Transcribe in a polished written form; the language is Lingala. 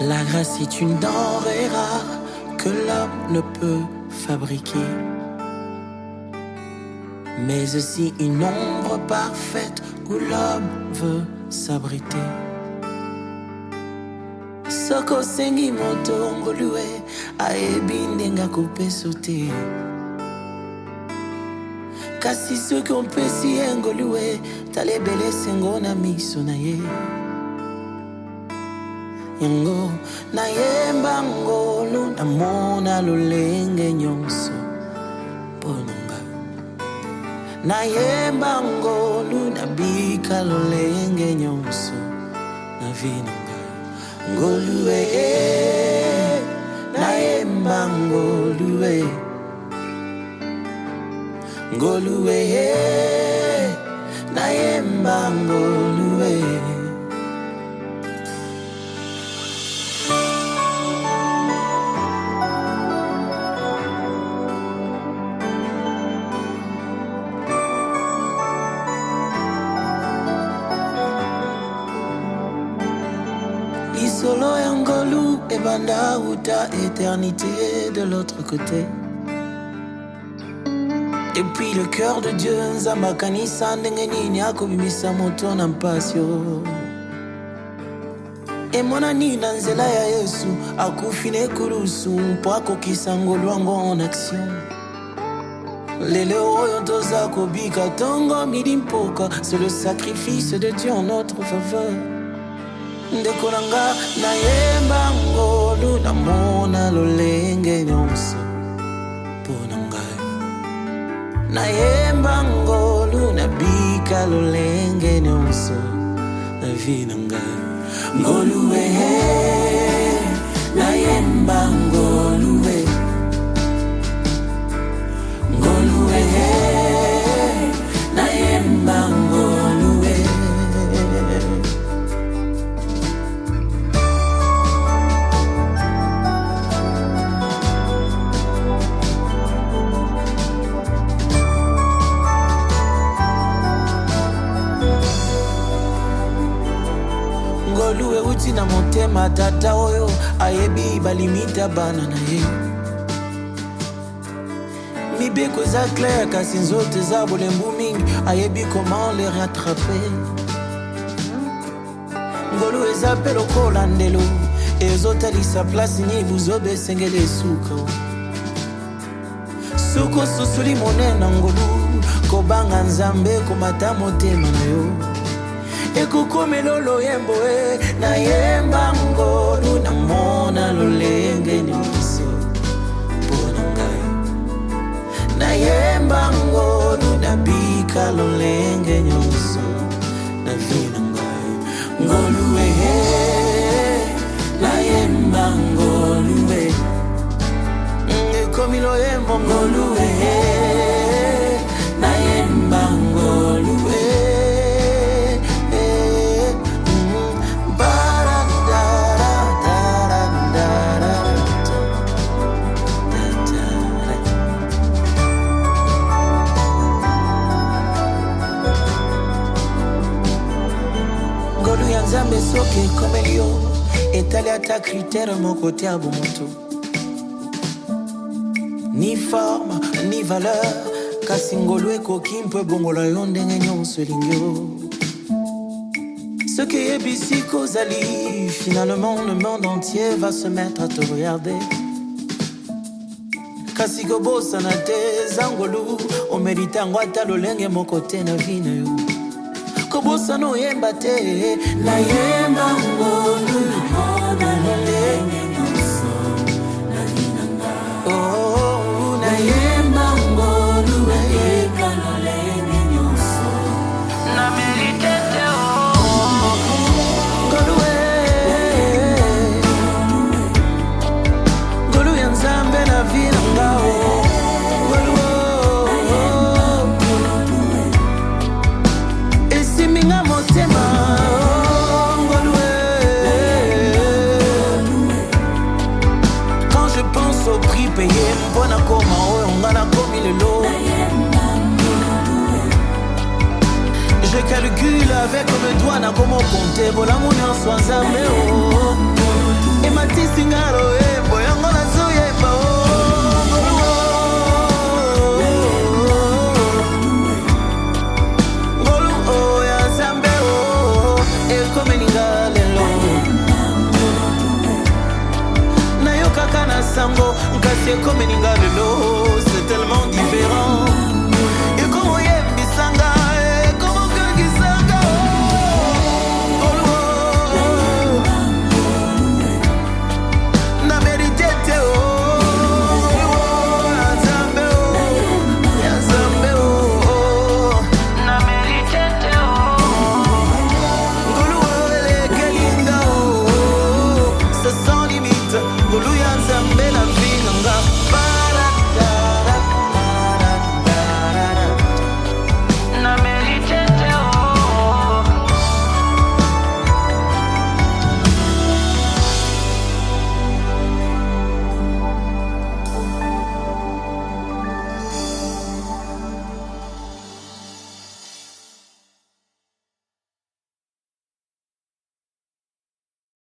La grâce est une denrée rare que l'homme ne peut fabriquer, mais aussi une ombre parfaite où l'homme veut s'abriter. Soko sengi moto ngolue aebi ndenga kopeso te, kasi soki ompesi ye ngolue talebele sengo na miso na ye. Yango na yemba ngolu namona lolenge nyonso pononga, na yemba ngolu nabika lolenge nyonso na vinonga. Ngolue na yemba ngolue, ngolue na yemba ngolue. Solo yangolu ebanda uta éternité de l'autre côté. Et puis le cœur de Dieu nzamakanisa ndenge nini akobimisa moto na mpasio. Emona nina nzela ya Yesu akufine kulusu mpo akokisa ngolu yango en action. Lele oyo toza kobika tongo midi mpoka, c'est le sacrifice de Dieu en notre faveur. Ndekolanga na yemba ngolu namona lolenge nyonso ponanga, na yemba ngolu nabika lolenge nyonso na vinanga. Ngolu na yemba ngolu ngolu na yemba ngolu. Ngolue uti na motema tata oyo ayebi balimita bana na ye. Mibeko za clair kasi nzote za bolembu mingi ayebi comment les rattraper. Ngolue eza pe lokola ndelo ezotalisa place ni buzobe sengele suka. Suko susuli monena ngolu kobanga nzambe komata motema na yo. Ekukomelo loyembo na yemba ngolu namona lolenge nyonso ponanga, na yemba ngolu nabika lolenge nyonso na vinanga. Ngolu na yemba ngolu ekomi loyembo ngolu na yemba ngolu. Nzambe soki comme yo etali ata critère mon côté à bomoto, ni forme ni valeur kasi ngolu ekoki mpe bongola yo ndenge nyonso elingi yo. Ce qui est bisi kozali, finalement le monde entier va se mettre à te regarder. Kasi kobosa na te zangolu o merita ngwata lolenge mon côté na vie na yo. Kobosa no yemba te na yemba ngolu na lolenge nyonso na vinanga. Oh na yemba ngolu na yeka lolenge nyonso na merite te. Oh ngolu ngolu ya nzambe na vinanga. Quand je pense au prix payé, mbona koma oyo ngana komi lelo. Je calcule avec le doigt na komo compter bola mon en soi nzambe. Et Matisi ngaro embo yango nazoyemba ngolu ya Nzambe ekomeninga lelo nayoka kana sango nkasi ekomeninga lelo